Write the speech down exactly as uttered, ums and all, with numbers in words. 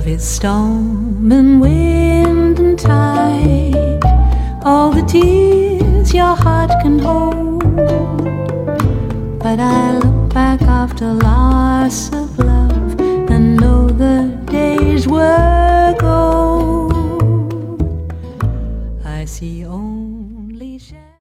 is storm and wind and tide, all the tears your heart can hold. But I look back after loss of life,